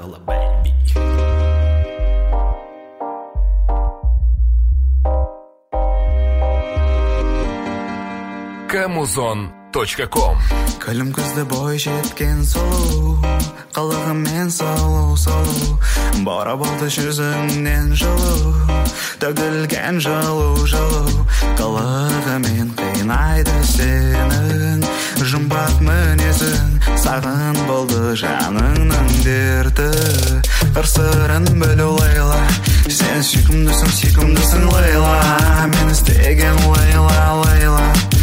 Layla baby. Kamuzon.com Көлім күзді бой жеткен сұлу, қылығымен сұлу, бара болды жүзіңнен жылу, төгілген жылу, қылығымен қинайды сенің, жұмбақ мінезің, саған болды жаныңның дерті, қыр-сырын білу Лейла, сен сүйкімдісің Лейла, мен іздеген Лейла,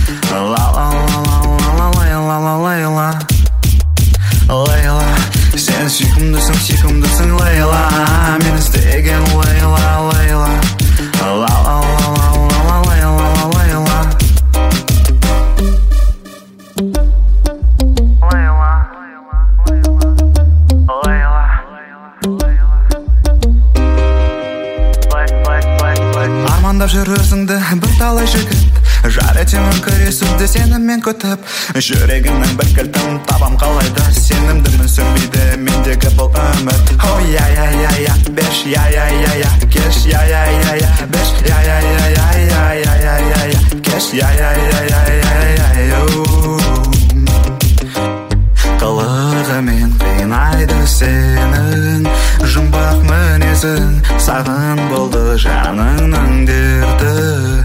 Лейла, сен сүйкімдісің Лейла, мен іздеген Лейла, армандап жүрсіңді бір талай жігіт, жар етемін күресуді сеніммен күтіп, жүрегімнің бір кілтін табам қалайда, сенімдімін сөнбейді мендегі бұл үміт. О, я, беш, я, кеш, я, беш, я, кеш, я, қылығымен қинайды сенің, жұмбақ мінезің, саған болды жаныңның дерті.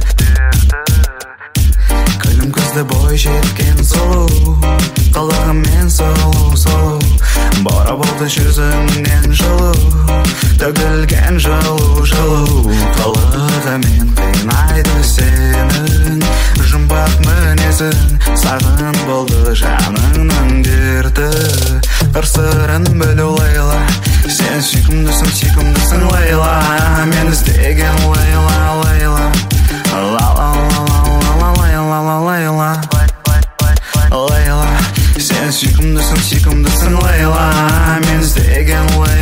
Күлім күзді бой жеткен сұлу, қылығымен сұлу, бара болды жүзіңнен жылу, төгілген жылу, қылығымен қинайды сенің, жұмбақ мінезің, саған болды жаныңның дерті. Қыр-сырын білу Лейла, сен сүйкімдісің Лейла, мен іздеген Лейла, Лейла, сен сүйкімдісің Лейла, мен іздеген Лейла.